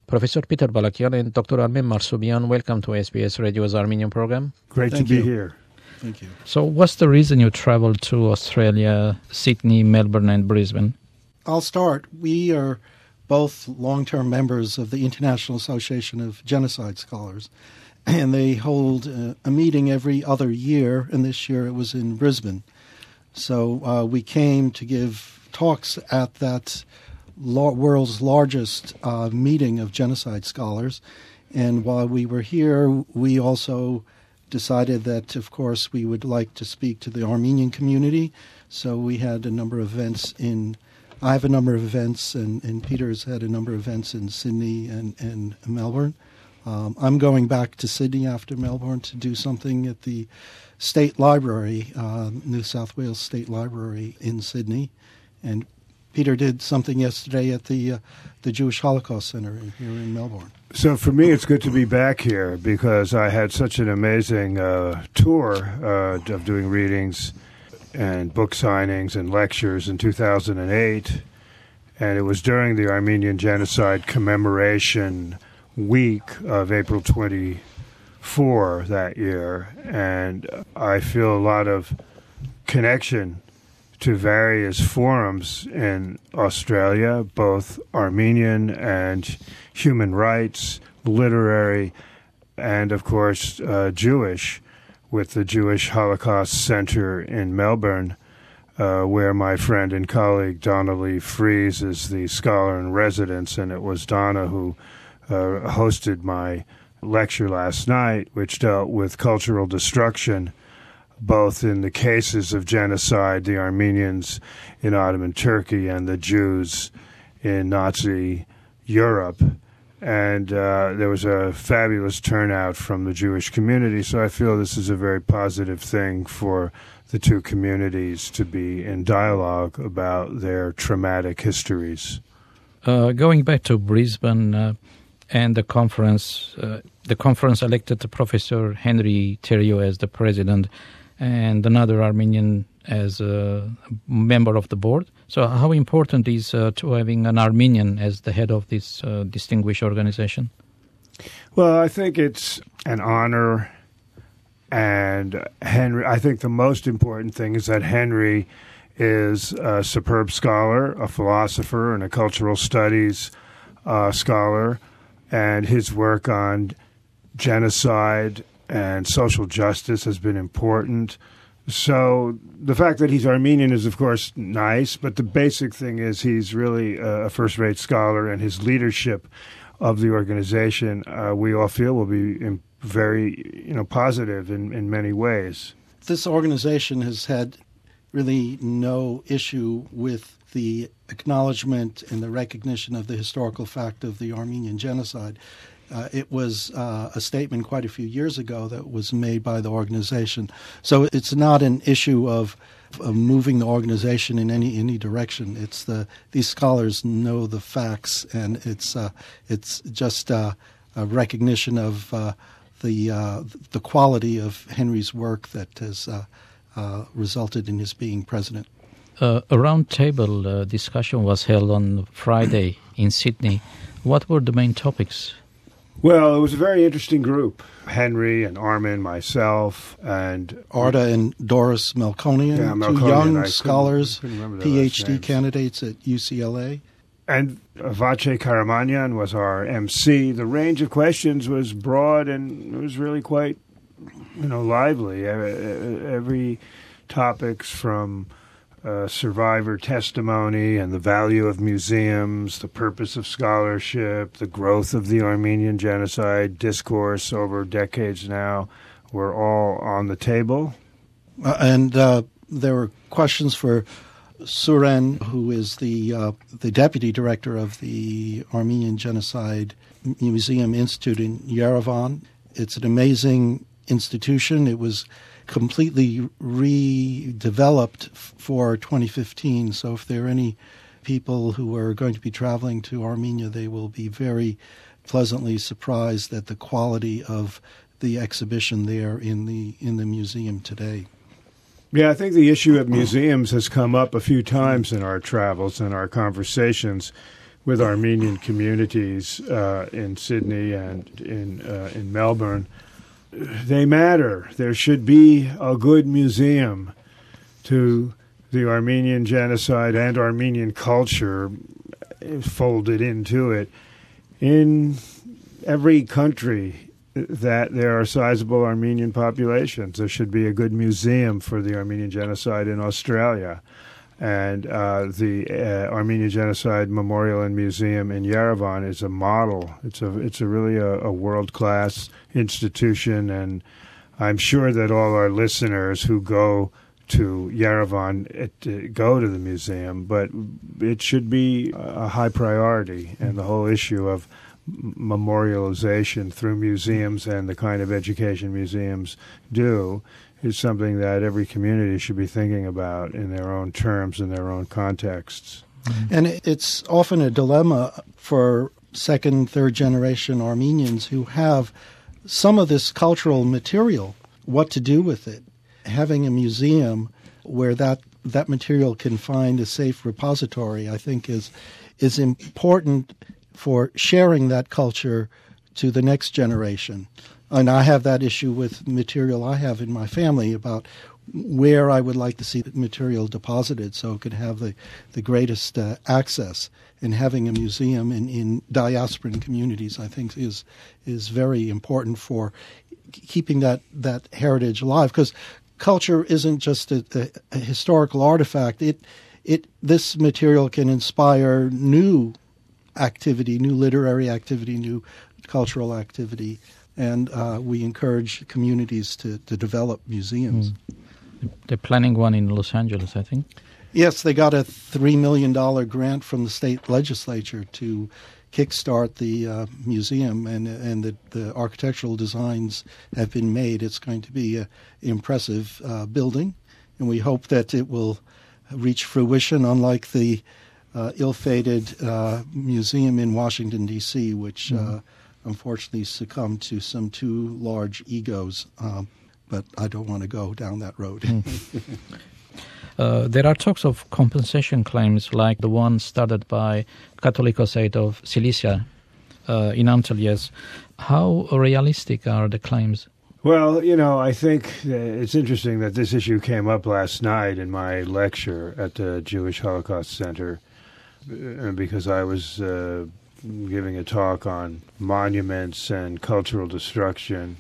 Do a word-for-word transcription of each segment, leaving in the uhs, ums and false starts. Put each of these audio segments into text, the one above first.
Professor Peter Balakian and Doctor Armen Marsubian, welcome to S B S Radio's Armenian program. Great Thank to be you. here. Thank you. So what's the reason you traveled to Australia, Sydney, Melbourne, and Brisbane? I'll start. We are both long-term members of the International Association of Genocide Scholars, and they hold a, a meeting every other year, and this year it was in Brisbane. So uh, we came to give talks at that la- world's largest uh, meeting of genocide scholars, and while we were here, we also decided that, of course, we would like to speak to the Armenian community, so we had a number of events in I have a number of events, and, and Peter's had a number of events in Sydney and, and Melbourne. Um, I'm going back to Sydney after Melbourne to do something at the State Library, uh, New South Wales State Library in Sydney. And Peter did something yesterday at the uh, the Jewish Holocaust Center here in Melbourne. So for me, it's good to be back here because I had such an amazing uh, tour uh, of doing readings and book signings and lectures in two thousand eight, and it was during the Armenian Genocide Commemoration Week of April twenty-fourth that year, and I feel a lot of connection to various forums in Australia, both Armenian and human rights, literary, and of course uh, Jewish, with the Jewish Holocaust Center in Melbourne, uh, where my friend and colleague Donna Lee Fries is the scholar in residence, and it was Donna who uh, hosted my lecture last night, which dealt with cultural destruction, both in the cases of genocide, the Armenians in Ottoman Turkey and the Jews in Nazi Europe. And uh, there was a fabulous turnout from the Jewish community, so I feel this is a very positive thing for the two communities to be in dialogue about their traumatic histories. Uh, going back to Brisbane uh, and the conference, uh, the conference elected Professor Henry Theriault as the president and another Armenian as a member of the board. So how important is uh, to having an Armenian as the head of this uh, distinguished organization? Well, I think it's an honor, and Henry, I think the most important thing is that Henry is a superb scholar, a philosopher, and a cultural studies uh, scholar, and his work on genocide and social justice has been important. So the fact that he's Armenian is, of course, nice, but the basic thing is he's really a first-rate scholar, and his leadership of the organization, uh, we all feel, will be very, you know, positive in, in many ways. This organization has had really no issue with the acknowledgement and the recognition of the historical fact of the Armenian genocide. Uh, it was uh, a statement quite a few years ago that was made by the organization. So it's not an issue of, of moving the organization in any any direction. It's the these scholars know the facts, and it's uh, it's just uh, a recognition of uh, the uh, the quality of Henry's work that has uh, uh, resulted in his being president. Uh, a roundtable uh, discussion was held on Friday in Sydney. What were the main topics? Well, it was a very interesting group. Henry and Armen, myself, and Arda and Doris Melkonian, yeah, Melkonian. two young I scholars, couldn't, couldn't P H D candidates at U C L A. And Vache Karamanyan was our M C. The range of questions was broad, and it was really quite, you know, lively. Every topics from Uh, survivor testimony and the value of museums, the purpose of scholarship, the growth of the Armenian genocide discourse over decades now were all on the table. Uh, and uh, there were questions for Suren, who is the uh, the deputy director of the Armenian Genocide Museum Institute in Yerevan. It's an amazing institution. It was completely redeveloped for twenty fifteen. So if there are any people who are going to be traveling to Armenia, they will be very pleasantly surprised at the quality of the exhibition there in the in the museum today. Yeah, I think the issue of museums has come up a few times in our travels and our conversations. with Armenian communities uh, in Sydney and in uh, in Melbourne. They matter. There should be a good museum to the Armenian genocide and Armenian culture folded into it in every country that there are sizable Armenian populations. There should be a good museum for the Armenian genocide in Australia. And uh, the uh, Armenian Genocide Memorial and Museum in Yerevan is a model. It's a it's a really a, a world-class institution, and I'm sure that all our listeners who go to Yerevan it, uh, go to the museum, but it should be a high priority, and the whole issue of memorialization through museums and the kind of education museums do is something that every community should be thinking about in their own terms, in their own contexts. Mm-hmm. And it's often a dilemma for second, third generation Armenians who have some of this cultural material, what to do with it. Having a museum where that, that material can find a safe repository, I think, is is important for sharing that culture to the next generation. And I have that issue with material I have in my family about where I would like to see the material deposited so it could have the, the greatest uh, access. And having a museum in, in diasporan communities, I think, is is very important for keeping that, that heritage alive. Because culture isn't just a, a, a historical artifact. It it this material can inspire new activity, new literary activity, new cultural activity. And uh, we encourage communities to, to develop museums. Mm. They're planning one in Los Angeles, I think. Yes, they got a three million dollars grant from the state legislature to kickstart the uh, museum, and and the, the architectural designs have been made. It's going to be an impressive uh, building, and we hope that it will reach fruition, unlike the uh, ill-fated uh, museum in Washington, D C, which... Mm. Uh, unfortunately succumbed to some too large egos, um, but I don't want to go down that road. Mm. uh, there are talks of compensation claims like the one started by Catholicos of Cilicia uh, in Antilles. How realistic are the claims? Well, you know, I think it's interesting that this issue came up last night in my lecture at the Jewish Holocaust Center because I was... Uh, giving a talk on monuments and cultural destruction,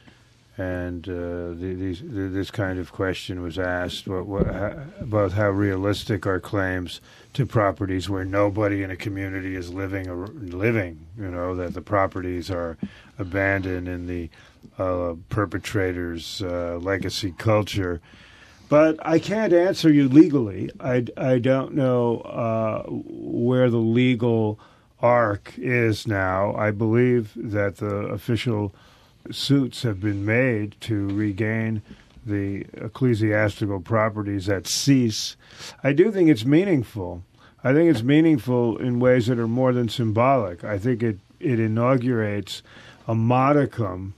and uh, the, these, the, this kind of question was asked what, what, how, about how realistic are claims to properties where nobody in a community is living, or living, you know, that the properties are abandoned in the uh, perpetrator's uh, legacy culture. But I can't answer you legally. I, I don't know uh, where the legal arc is now. I believe that the official suits have been made to regain the ecclesiastical properties that cease. I do think it's meaningful. I think it's meaningful in ways that are more than symbolic. I think it, it inaugurates a modicum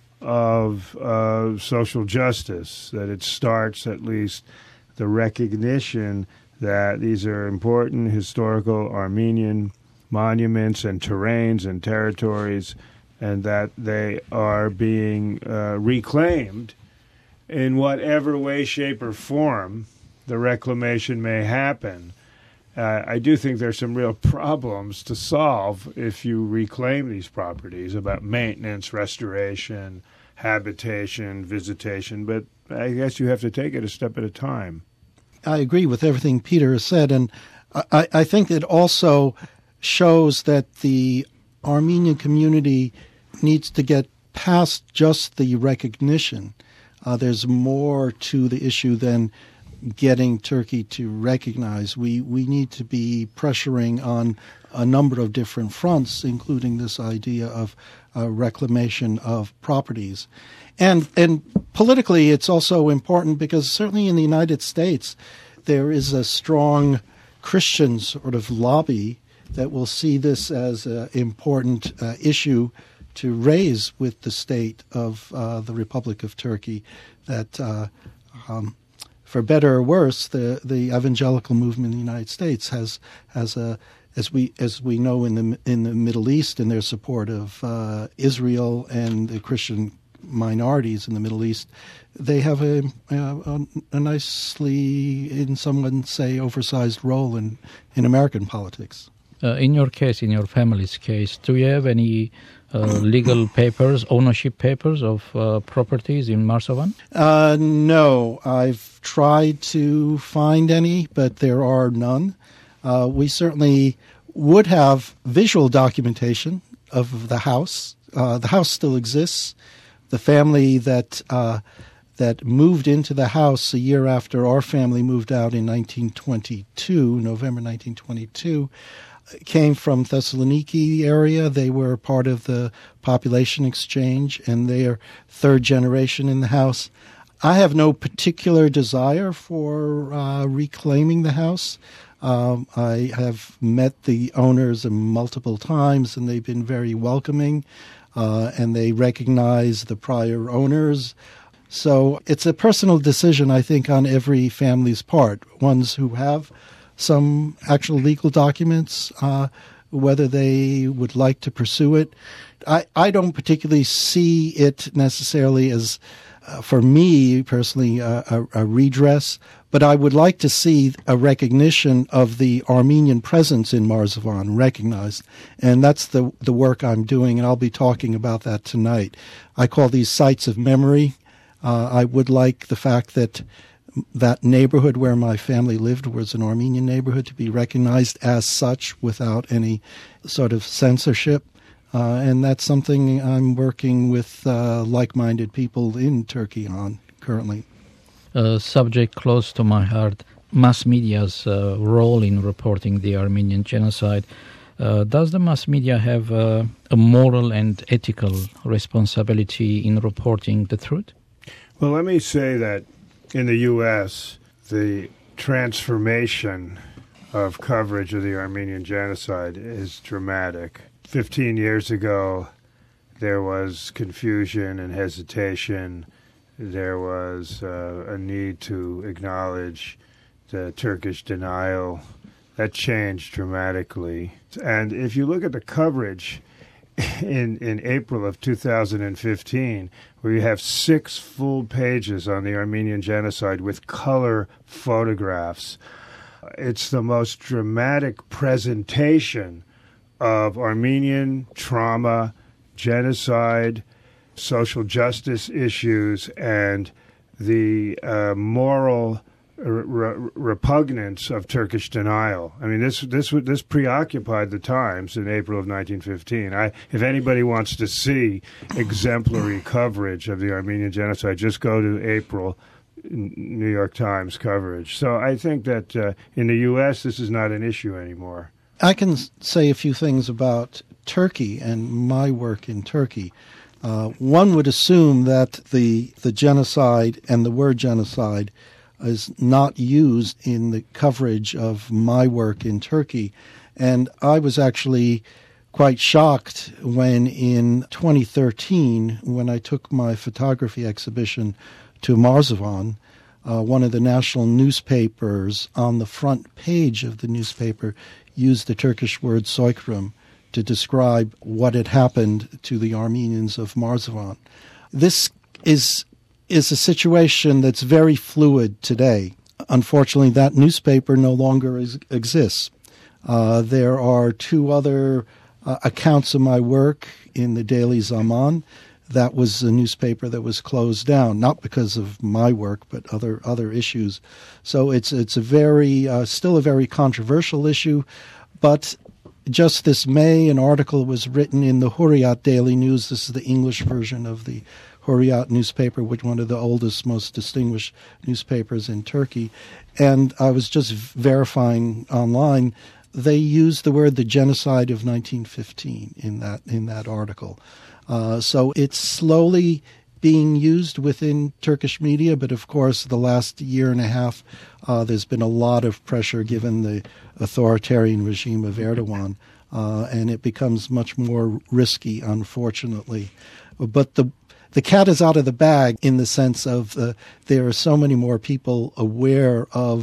of uh, social justice, that it starts at least the recognition that these are important historical Armenian monuments and terrains and territories, and that they are being uh, reclaimed in whatever way, shape, or form the reclamation may happen. Uh, I do think there's some real problems to solve if you reclaim these properties about maintenance, restoration, habitation, visitation, but I guess you have to take it a step at a time. I agree with everything Peter has said, and I, I think it also shows that the Armenian community needs to get past just the recognition. Uh, there's more to the issue than getting Turkey to recognize. We we need to be pressuring on a number of different fronts, including this idea of uh, reclamation of properties. And and politically, it's also important because certainly in the United States, there is a strong Christian sort of lobby that will see this as an important uh, issue to raise with the state of uh, the Republic of Turkey, that uh, um, for better or worse, the, the evangelical movement in the United States has has a as we as we know in the in the Middle East, in their support of uh, Israel and the Christian minorities in the Middle East, they have a, a, a nicely, in some would say, oversized role in, in American politics. Uh, in your case, in your family's case, do you have any uh, legal papers, ownership papers of uh, properties in Marsovan? Uh, no, I've tried to find any, but there are none. Uh, we certainly would have visual documentation of the house. Uh, the house still exists. The family that uh, that moved into the house a year after our family moved out in nineteen twenty-two, November nineteen twenty-two, came from Thessaloniki area. They were part of the population exchange, and they are third generation in the house. I have no particular desire for uh, reclaiming the house. Um, I have met the owners multiple times, and they've been very welcoming, uh, and they recognize the prior owners. So it's a personal decision, I think, on every family's part. Ones who have some actual legal documents, uh, whether they would like to pursue it. I, I don't particularly see it necessarily as, uh, for me personally, uh, a, a redress, but I would like to see a recognition of the Armenian presence in Marsovan recognized, and that's the, the work I'm doing, and I'll be talking about that tonight. I call these sites of memory. Uh, I would like the fact that that neighborhood where my family lived was an Armenian neighborhood to be recognized as such without any sort of censorship. Uh, and that's something I'm working with uh, like-minded people in Turkey on currently. A subject close to my heart, mass media's uh, role in reporting the Armenian genocide. Uh, does the mass media have uh, a moral and ethical responsibility in reporting the truth? Well, let me say that in the U S, the transformation of coverage of the Armenian genocide is dramatic. Fifteen years ago, there was confusion and hesitation. There was uh, a need to acknowledge the Turkish denial. That changed dramatically. And if you look at the coverage in, in April of two thousand fifteen, where you have six full pages on the Armenian genocide with color photographs, it's the most dramatic presentation of Armenian trauma, genocide, social justice issues, and the uh, moral re- repugnance of Turkish denial. I mean, this this this preoccupied the Times in April of nineteen fifteen. I, if anybody wants to see exemplary coverage of the Armenian genocide, just go to April New York Times coverage. So I think that uh, in the U S, this is not an issue anymore. I can say a few things about Turkey and my work in Turkey. Uh, one would assume that the the genocide and the word genocide is not used in the coverage of my work in Turkey. And I was actually quite shocked when in twenty thirteen, when I took my photography exhibition to Marsovan, uh, one of the national newspapers on the front page of the newspaper used the Turkish word soykırım to describe what had happened to the Armenians of Marsovan. This is is a situation that's very fluid today. Unfortunately, that newspaper no longer is, exists. Uh, there are two other uh, accounts of my work in the Daily Zaman. That was a newspaper that was closed down, not because of my work, but other other issues. So it's it's a very uh, still a very controversial issue. But just this May, an article was written in the Hurriyet Daily News. This is the English version of the Hurriyet newspaper, which one of the oldest, most distinguished newspapers in Turkey. And I was just verifying online. They used the word the genocide of nineteen fifteen in that in that article. Uh, so it's slowly being used within Turkish media, but of course the last year and a half uh, there's been a lot of pressure given the authoritarian regime of Erdogan, uh, and it becomes much more risky, unfortunately. But the the cat is out of the bag in the sense of uh, there are so many more people aware of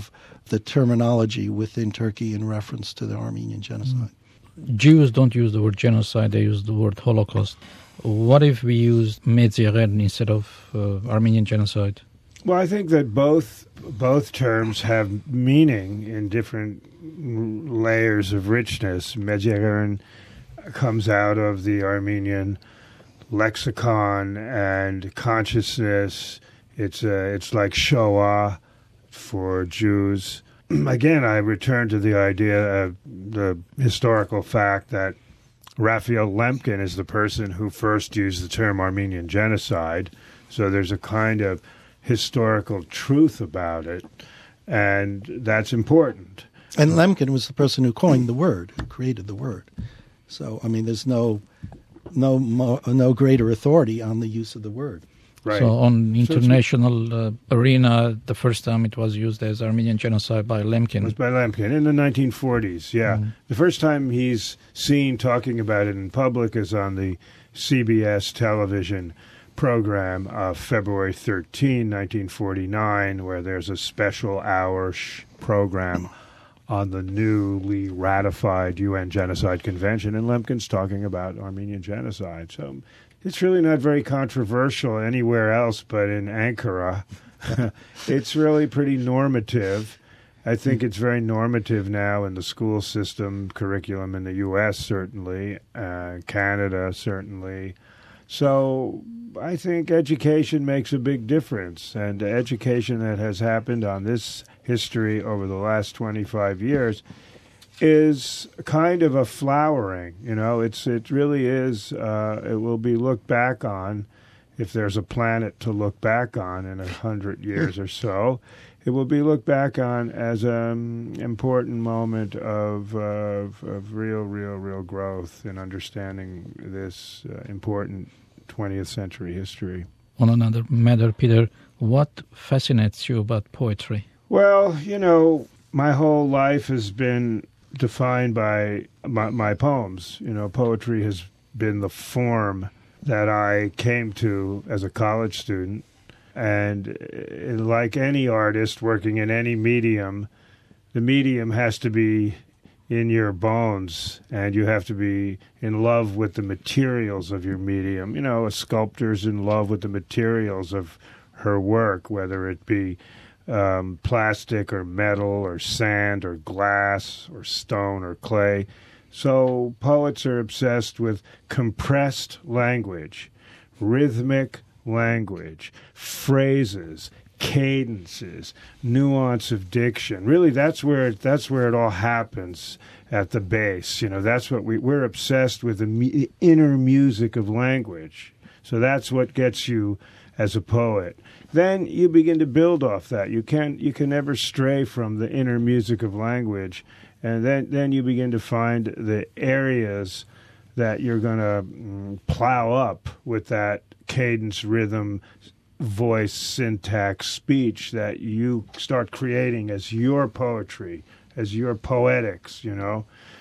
the terminology within Turkey in reference to the Armenian genocide. Jews don't use the word genocide, they use the word Holocaust. What if we use Medziagern instead of uh, Armenian genocide? Well, I think that both both terms have meaning in different layers of richness. Medziagern comes out of the Armenian lexicon and consciousness. It's uh, it's like Shoah for Jews. Again, I return to the idea of the historical fact that Raphael Lemkin is the person who first used the term Armenian genocide. So there's a kind of historical truth about it, and that's important. And Lemkin was the person who coined the word, who created the word. So, I mean, there's no no mo- no greater authority on the use of the word. Right. So on international uh, arena, the first time it was used as Armenian genocide by Lemkin. It was by Lemkin in the nineteen forties, yeah. Mm. The first time he's seen talking about it in public is on the C B S television program of February thirteenth, nineteen forty-nine, where there's a special hour sh- program on the newly ratified U N Genocide Convention, and Lemkin's talking about Armenian genocide. So it's really not very controversial anywhere else but in Ankara. It's really pretty normative. I think it's very normative now in the school system, curriculum in the U S certainly, uh, Canada certainly. So I think education makes a big difference, and education that has happened on this history over the last twenty-five years is kind of a flowering. You know, it's it really is. Uh, it will be looked back on, if there's a planet to look back on in a hundred years or so. It will be looked back on as an important moment of, uh, of of real, real, real growth in understanding this uh, important twentieth century history. On another matter, Peter, what fascinates you about poetry? Well, you know, my whole life has been defined by my, my poems. You know, poetry has been the form that I came to as a college student. And like any artist working in any medium, the medium has to be in your bones, and you have to be in love with the materials of your medium. You know, a sculptor's in love with the materials of her work, whether it be um, plastic or metal or sand or glass or stone or clay. So poets are obsessed with compressed language, rhythmic language, phrases, cadences, nuance of diction. Really, that's where it, that's where it all happens at the base. You know, that's what we we're obsessed with, the me, inner music of language. So that's what gets you as a poet. Then you begin to build off that. You can you can never stray from the inner music of language, and then then you begin to find the areas that you're going to mm, plow up with that cadence, rhythm, voice, syntax, speech that you start creating as your poetry, as your poetics, you know.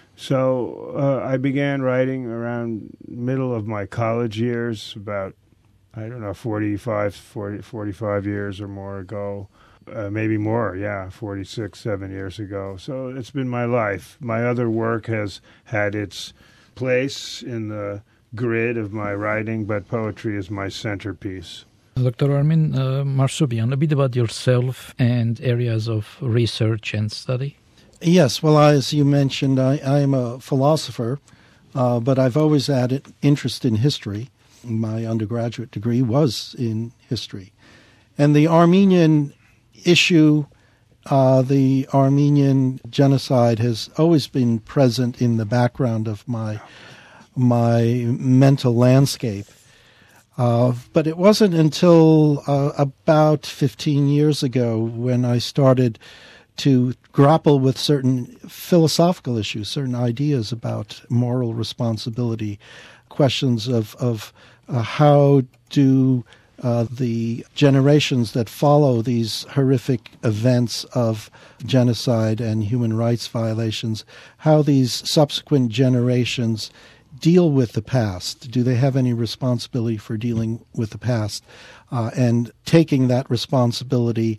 So uh, I began writing around middle of my college years, about, I don't know, forty-five, forty, forty-five years or more ago. Uh, maybe more, yeah, forty-six, seven years ago. So it's been my life. My other work has had its place in the grid of my writing, but poetry is my centerpiece. Doctor Armin uh, Marsubian, a bit about yourself and areas of research and study. Yes, well, as you mentioned, I, I am a philosopher, uh, but I've always had an interest in history. My undergraduate degree was in history. And the Armenian issue, uh, the Armenian genocide has always been present in the background of my my mental landscape. Uh, but it wasn't until uh, about fifteen years ago when I started to grapple with certain philosophical issues, certain ideas about moral responsibility, questions of, of uh, how do uh, the generations that follow these horrific events of genocide and human rights violations, how these subsequent generations deal with the past. Do they have any responsibility for dealing with the past? Uh, and taking that responsibility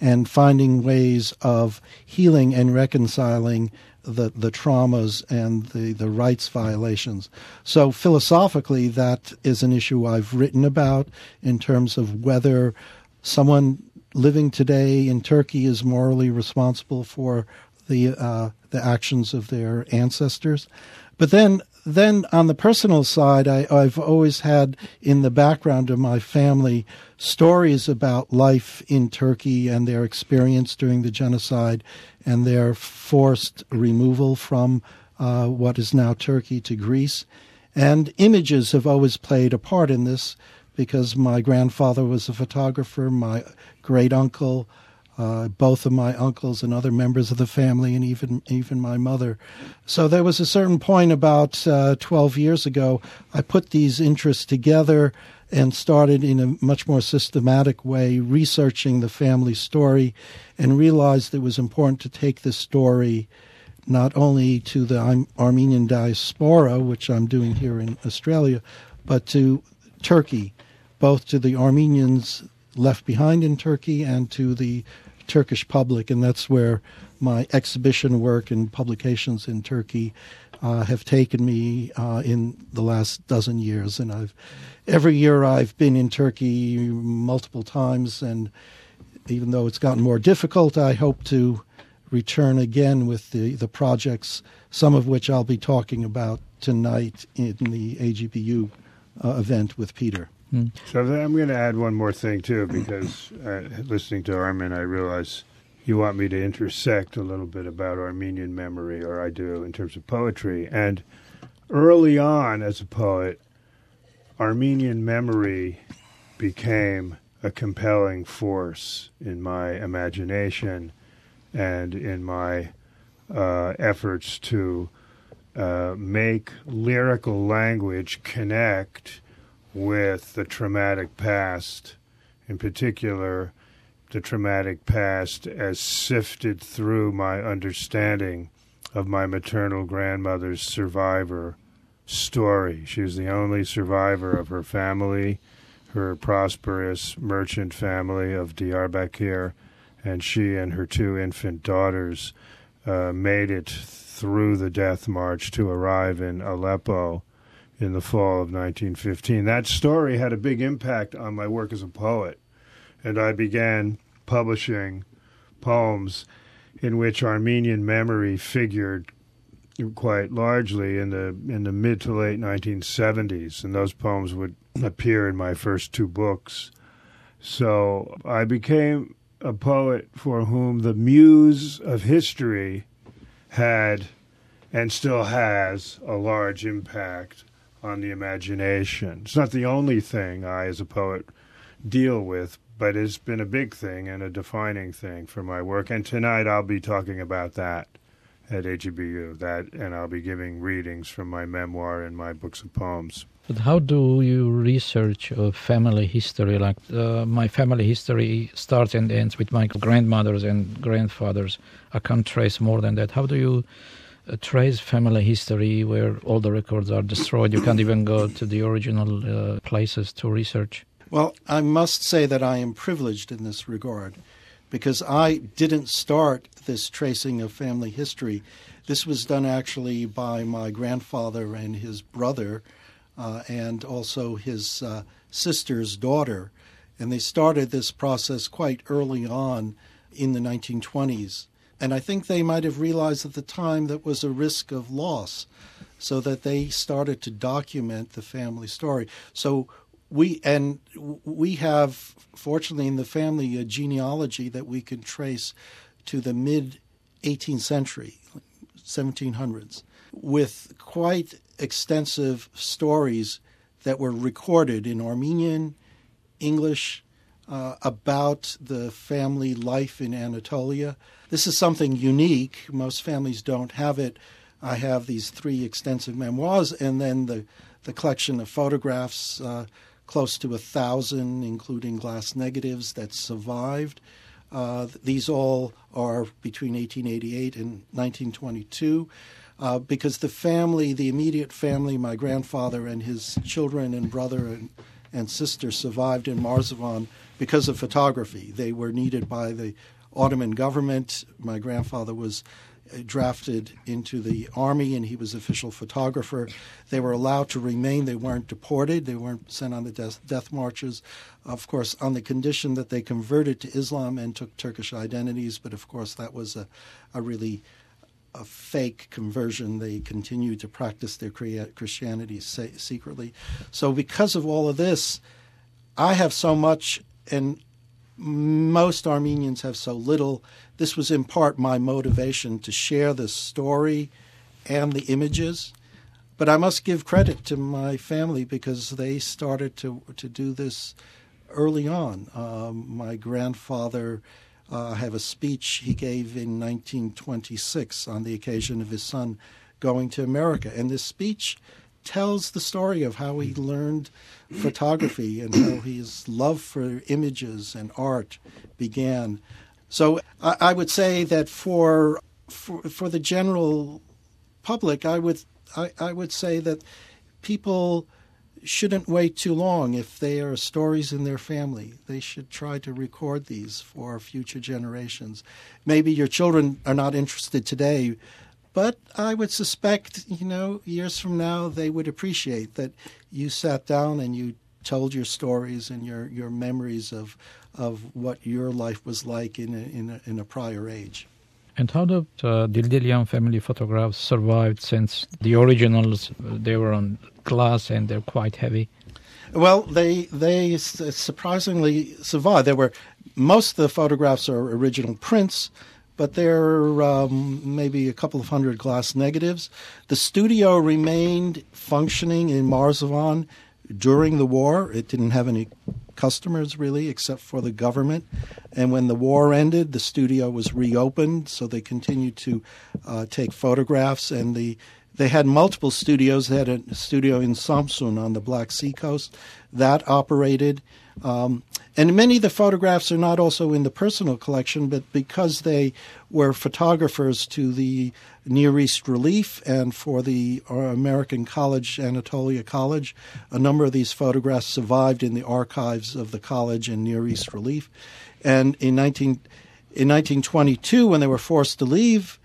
and finding ways of healing and reconciling the, the traumas and the, the rights violations. So philosophically, that is an issue I've written about in terms of whether someone living today in Turkey is morally responsible for the uh, the actions of their ancestors. But then then on the personal side, I, I've always had in the background of my family stories about life in Turkey and their experience during the genocide and their forced removal from uh, what is now Turkey to Greece. And images have always played a part in this because my grandfather was a photographer, my great-uncle, Uh, both of my uncles and other members of the family, and even even my mother. So there was a certain point about uh, twelve years ago, I put these interests together and started in a much more systematic way researching the family story and realized it was important to take this story not only to the Armenian diaspora, which I'm doing here in Australia, but to Turkey, both to the Armenians left behind in Turkey and to the Turkish public, and that's where my exhibition work and publications in Turkey uh, have taken me uh, in the last dozen years. And I've every year I've been in Turkey multiple times, and even though it's gotten more difficult, I hope to return again with the, the projects, some of which I'll be talking about tonight in the A G B U uh, event with Peter. So I'm going to add one more thing, too, because uh, listening to Armin, I realize you want me to intersect a little bit about Armenian memory, or I do, in terms of poetry. And early on as a poet, Armenian memory became a compelling force in my imagination and in my uh, efforts to uh, make lyrical language connect with the traumatic past, in particular, the traumatic past as sifted through my understanding of my maternal grandmother's survivor story. She was the only survivor of her family, her prosperous merchant family of Diyarbakir, and she and her two infant daughters uh, made it through the death march to arrive in Aleppo in the fall of nineteen fifteen. That story had a big impact on my work as a poet, and I began publishing poems in which Armenian memory figured quite largely in the in the mid to late nineteen seventies, and those poems would appear in my first two books. So I became a poet for whom the muse of history had and still has a large impact on the imagination. It's not the only thing I, as a poet, deal with, but it's been a big thing and a defining thing for my work. And tonight I'll be talking about that at A G B U, that, and I'll be giving readings from my memoir and my books of poems. But how do you research uh, family history? Like uh, my family history starts and ends with my grandmothers and grandfathers. I can't trace more than that. How do you uh, trace family history where all the records are destroyed? You can't even go to the original uh, places to research. Well, I must say that I am privileged in this regard because I didn't start this tracing of family history. This was done actually by my grandfather and his brother, Uh, and also his uh, sister's daughter. And they started this process quite early on in the nineteen twenties. And I think they might have realized at the time that was a risk of loss, so that they started to document the family story. So we, and we have, fortunately in the family, a genealogy that we can trace to the mid-eighteenth century, seventeen hundreds, with quite extensive stories that were recorded in Armenian, English, uh, about the family life in Anatolia. This is something unique. Most families don't have it. I have these three extensive memoirs and then the, the collection of photographs, uh, close to a thousand, including glass negatives that survived. Uh, these all are between eighteen eighty-eight and nineteen twenty-two. Uh, because the family, the immediate family, my grandfather and his children and brother and, and sister survived in Marzivan because of photography. They were needed by the Ottoman government. My grandfather was drafted into the army, and he was official photographer. They were allowed to remain. They weren't deported. They weren't sent on the death, death marches, of course, on the condition that they converted to Islam and took Turkish identities. But, of course, that was a, a really a fake conversion. They continued to practice their Christianity secretly. So because of all of this, I have so much, and most Armenians have so little. This was in part my motivation to share this story and the images. But I must give credit to my family because they started to to do this early on. Um, my grandfather, uh, I have a speech he gave in nineteen twenty-six on the occasion of his son going to America. And this speech tells the story of how he learned photography and how his love for images and art began. So I, I would say that for, for for the general public, I would I, I would say that people shouldn't wait too long. If there are stories in their family, they should try to record these for future generations. Maybe your children are not interested today, but I would suspect, you know, years from now, they would appreciate that you sat down and you told your stories and your, your memories of of what your life was like in a, in a, in a prior age. And how did uh, Dildelian family photographs survived, since the originals, they were on glass and they're quite heavy? Well, they they surprisingly survived. There were most of the photographs are original prints, but there are um, maybe a couple of hundred glass negatives. The studio remained functioning in Marzivan during the war. It didn't have any customers, really, except for the government. And when the war ended, the studio was reopened, so they continued to uh, take photographs. And the they had multiple studios. They had a studio in Samsun on the Black Sea coast that operated. Um, and many of the photographs are not also in the personal collection, but because they were photographers to the Near East Relief and for the American College, Anatolia College, a number of these photographs survived in the archives of the college and Near East Relief. And in nineteen in nineteen twenty-two, when they were forced to leave,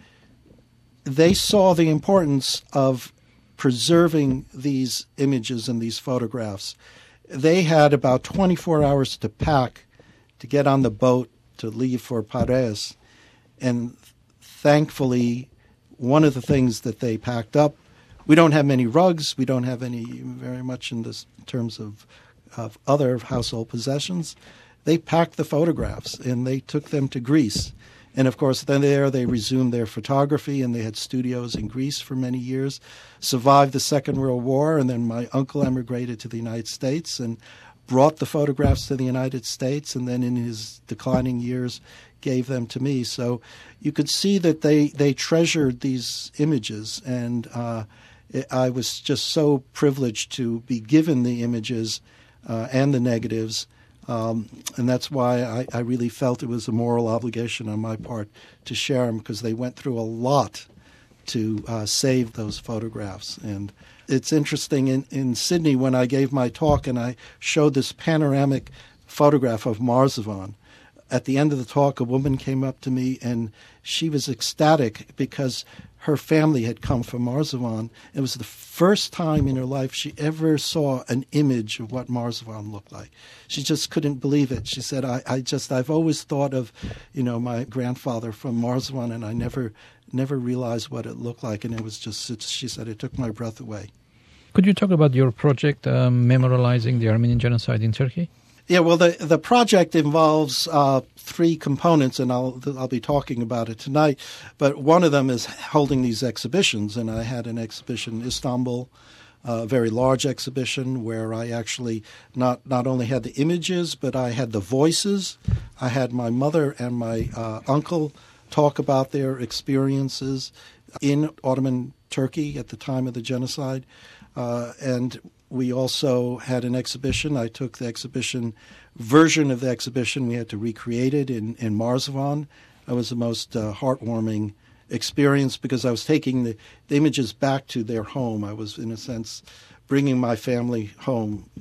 they saw the importance of preserving these images and these photographs. They had about twenty-four hours to pack to get on the boat to leave for Paris. And thankfully, one of the things that they packed up, we don't have many rugs, we don't have any very much in this in terms of, of other household possessions. They packed the photographs and they took them to Greece. And, of course, then there they resumed their photography, and they had studios in Greece for many years, survived the Second World War, and then my uncle emigrated to the United States and brought the photographs to the United States, and then in his declining years gave them to me. So you could see that they, they treasured these images, and uh, I was just so privileged to be given the images uh, and the negatives. Um, and that's why I, I really felt it was a moral obligation on my part to share them, because they went through a lot to uh, save those photographs. And it's interesting, in, in Sydney, when I gave my talk and I showed this panoramic photograph of Marzivan, at the end of the talk, a woman came up to me and she was ecstatic because her family had come from Marzivan. It was the first time in her life she ever saw an image of what Marzivan looked like. She just couldn't believe it. She said, I, I just, I've always thought of, you know, my grandfather from Marzivan, and I never, never realized what it looked like. And it was just, she said, it took my breath away. Could you talk about your project um, memorializing the Armenian genocide in Turkey? Yeah, well, the the project involves uh, three components, and I'll I'll be talking about it tonight. But one of them is holding these exhibitions, and I had an exhibition in Istanbul, a very large exhibition where I actually not not only had the images, but I had the voices. I had my mother and my uh, uncle talk about their experiences in Ottoman Turkey at the time of the genocide, uh, and we also had an exhibition. I took the exhibition version of the exhibition. We had to recreate it in, in Marzivan. It was the most uh, heartwarming experience because I was taking the, the images back to their home. I was, in a sense, bringing my family home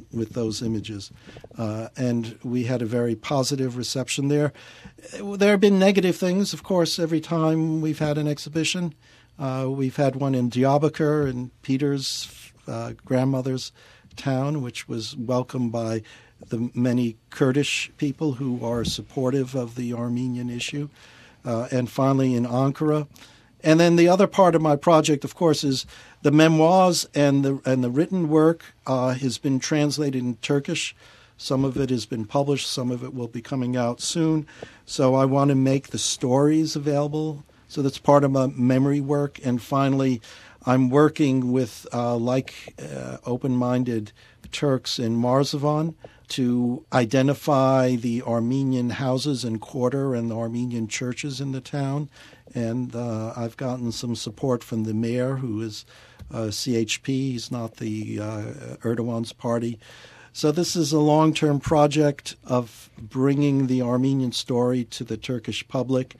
with those images. Uh, and we had a very positive reception there. There have been negative things, of course, every time we've had an exhibition. Uh, we've had one in Diyarbakir, in Peter's uh, grandmother's town, which was welcomed by the many Kurdish people who are supportive of the Armenian issue. Uh, and finally in Ankara. And then the other part of my project, of course, is the memoirs and the and the written work uh, has been translated in Turkish. Some of it has been published. Some of it will be coming out soon. So I want to make the stories available. So that's part of my memory work. And finally, I'm working with uh, like uh, open-minded Turks in Marzivan to identify the Armenian houses and quarter and the Armenian churches in the town. And uh, I've gotten some support from the mayor, who is uh, C H P. He's not the uh, Erdogan's party. So this is a long-term project of bringing the Armenian story to the Turkish public.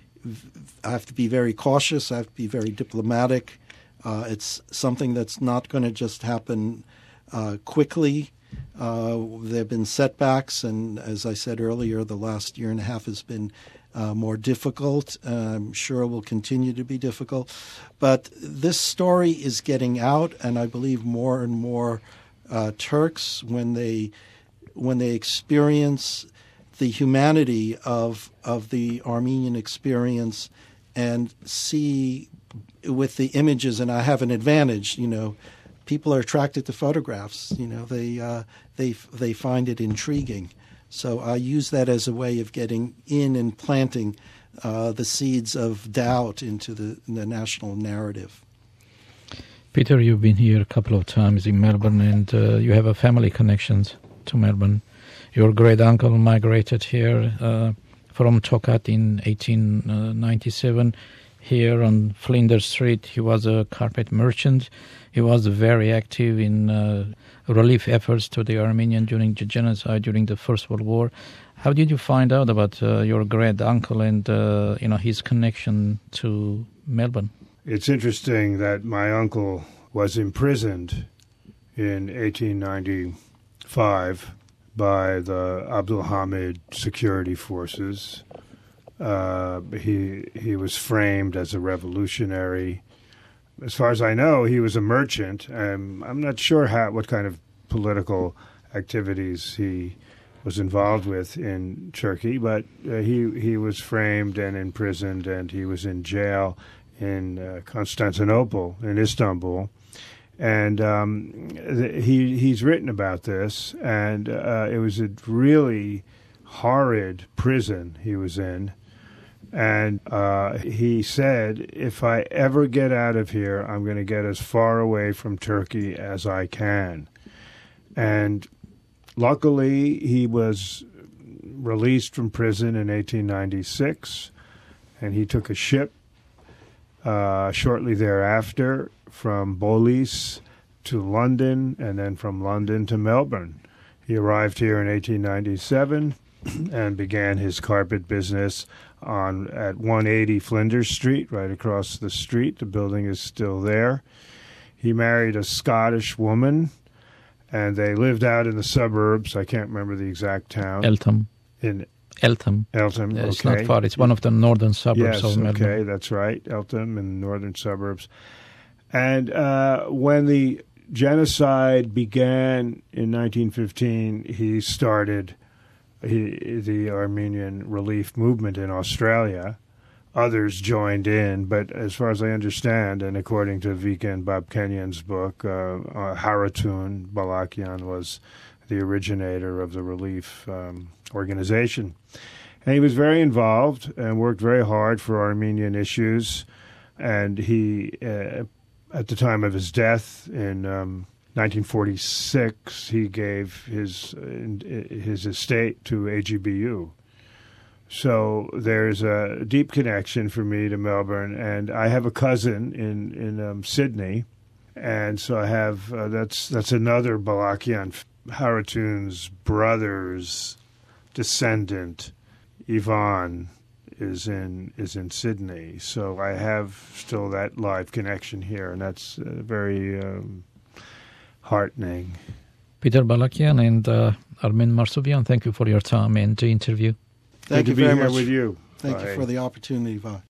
I have to be very cautious. I have to be very diplomatic. Uh, it's something that's not going to just happen uh, quickly. Uh, there have been setbacks, and as I said earlier, the last year and a half has been uh, more difficult. Uh, I'm sure it will continue to be difficult. But this story is getting out, and I believe more and more uh, Turks, when they when they experience the humanity of of the Armenian experience and see with the images, and I have an advantage, you know, people are attracted to photographs. You know, they uh, they they find it intriguing. So I use that as a way of getting in and planting uh, the seeds of doubt into the, the national narrative. Peter, you've been here a couple of times in Melbourne, and uh, you have a family connections to Melbourne. Your great uncle migrated here uh, from Tokat in eighteen ninety-seven. Here on Flinders Street, he was a carpet merchant. He was very active in uh, relief efforts to the Armenian during the genocide, during the First World War. How did you find out about uh, your great uncle and uh, you know his connection to Melbourne? It's interesting that my uncle was imprisoned in eighteen ninety-five by the Abdul Hamid security forces. Uh, he he was framed as a revolutionary. As far as I know, he was a merchant. Um, I'm not sure how what kind of political activities he was involved with in Turkey, but uh, he he was framed and imprisoned, and he was in jail in uh, Constantinople, in Istanbul. And um, th- he he's written about this, and uh, it was a really horrid prison he was in. And uh, he said, if I ever get out of here, I'm going to get as far away from Turkey as I can. And luckily, he was released from prison in eighteen ninety-six, and he took a ship uh, shortly thereafter from Bolis to London, and then from London to Melbourne. He arrived here in eighteen ninety-seven and began his carpet business on at one eighty Flinders Street, right across the street. The building is still there. He married a Scottish woman, and they lived out in the suburbs. I can't remember the exact town. Eltham. In Eltham. Eltham, Yeah, okay. it's not far. It's one of the northern suburbs yes, of Melbourne. okay, that's right. Eltham in the northern suburbs. And uh, when the genocide began in nineteen fifteen, he started he, the Armenian relief movement in Australia. Others joined in, but as far as I understand, and according to Viken Babkenyan's book, uh, uh, Haratun Balakian was the originator of the relief um, organization. And he was very involved and worked very hard for Armenian issues. And he, uh, at the time of his death in um, nineteen forty-six, he gave his uh, his estate to A G B U. So there's a deep connection for me to Melbourne, and I have a cousin in in um, Sydney, and so I have uh, that's that's another Balakian, Haratun's brother's descendant, Ivan, is in is in Sydney. So I have still that live connection here, and that's uh, very um, heartening. Peter Balakian and uh, Armen Marsovian, thank you for your time and the interview. Thank Good you to be very here much. with you. Thank Bye. you for the opportunity, Vi.